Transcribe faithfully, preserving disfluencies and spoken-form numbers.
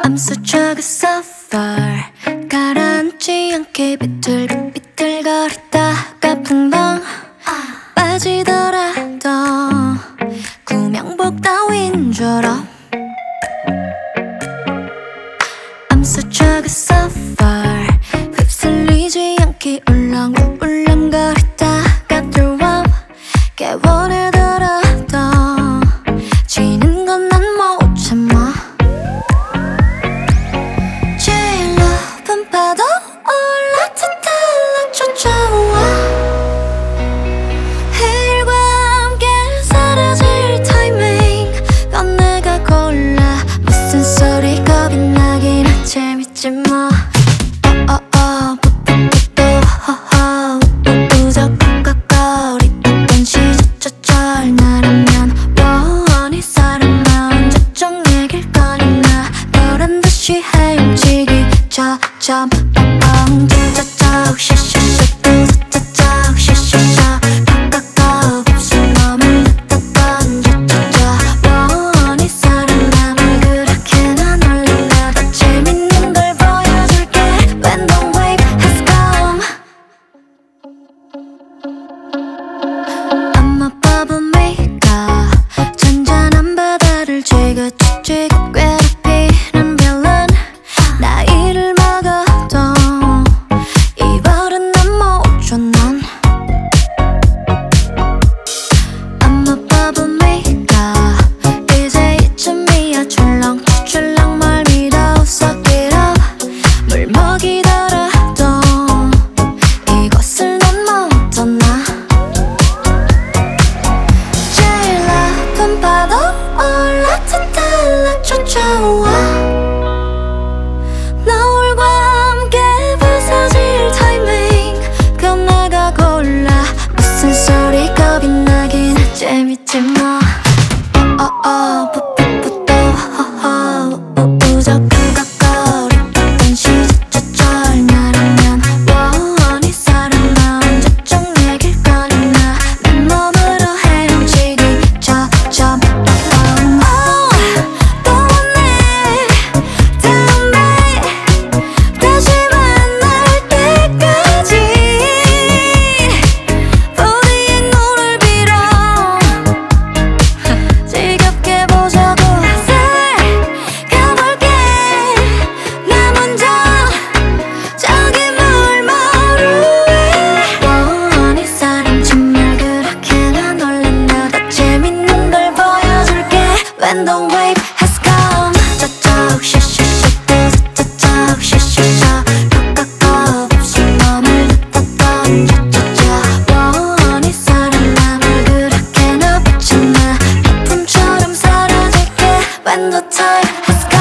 I'm such a good suffer. 가라앉지 않게 비틀비틀거리다가 풍덩 빠지더라도 구명복 따윈 줄 알아. I'm such a good suffer. 휩쓸리지 않게 울렁울렁거리다가 들어 깨워내더라도 지는 건 난 못 참아. 제일 높은 파도 올라타탈락 쫓아와. 해일과 함께 사라질 타이밍 건 내가 골라. 무슨 소리 겁이 나긴 해. 재밌지 뭐. 어어어 붓붓붓도 허허 우우적 깍깍거리던 시저저절 나라면 원히 사람아 언제적 얘길 꺼내나. 보란듯이 헤엄치기 저점 뻥뻥 짜짜짜 샤샤샤 짜짜짜 샤샤샤 깍깍깍 입술 놈을 뜯었던 짜짜짜 원히 사람아 뭘 그렇게나 놀리나. 더 재밌는 걸 보여줄게 When the wave has come. I'm a bubble maker. 잔잔한 바다를 지그치고 괴롭히는 빌런. 나이를 먹어도 이 버릇 난 못 줘 넌. I'm a bubble maker. 이제 이쯤이야 출렁출렁 뭘 믿어 suck it up. 물 먹이더라도 이것을 넌 못 떠나. 제일 높은 파도 올라타탈락 쫓아와. 노을과 함께 부서질 타이밍 그건 내가 골라. 무슨 소리 겁이 나긴 해. 재밌지 뭐. 어어어 붓붓붓도 허허 우우적 깍깍거리던 시저저절 나라면 원히 사람아 언제적 얘길 꺼내나. 내 몸으로 헤엄치기 저점 뻥뻥. 또 왔네 다음에 다시 만날 때까지 부디의 눈을 빌어 지겹게 보자고. 가볼게 나 먼저 저기 물마루에. 원히 사람 정말 그렇게나 놀랬나. 더 재밌는 걸 보여줄게 When the wave has come. 짜짝 샤샤샤 짜짜짝 샤샤샤 깍깍깍 입술 놈을 뜯었던 짜짜짜 원히 사람아 뭘 그렇게나 붙였나. 거품처럼 사라질게 When the time has come.